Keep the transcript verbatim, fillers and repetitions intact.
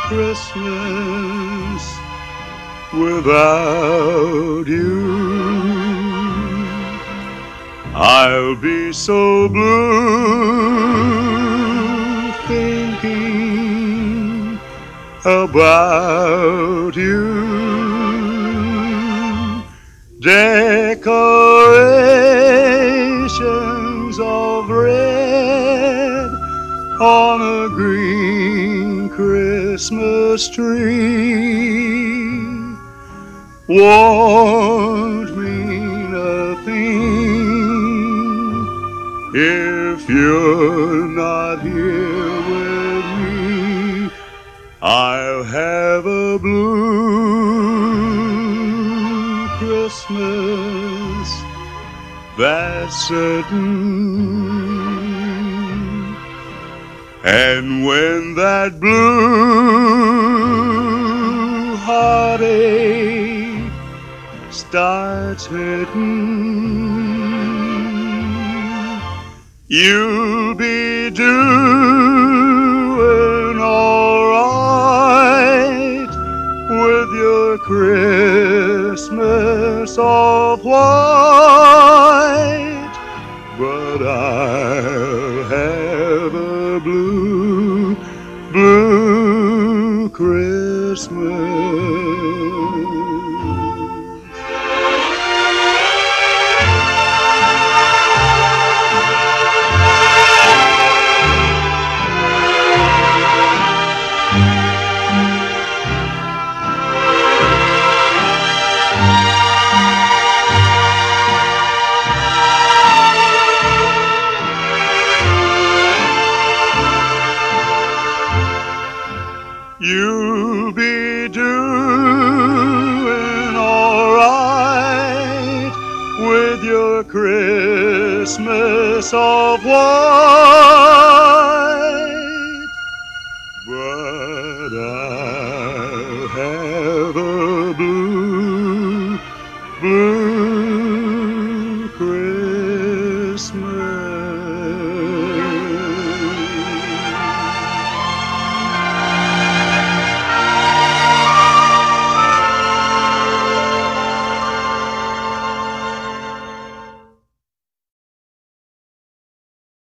Christmas without you. I'll be so blue thinking about you. Decorations of red on a green Christmas tree won't mean a thing if you're not here with me. I'll have a blue Christmas, that's certain. And when that blue heartache starts hurting, you'll be doing all right with your Christmas of white. But I'll have a blue, blue Christmas. You'll be doing all right with your Christmas of white.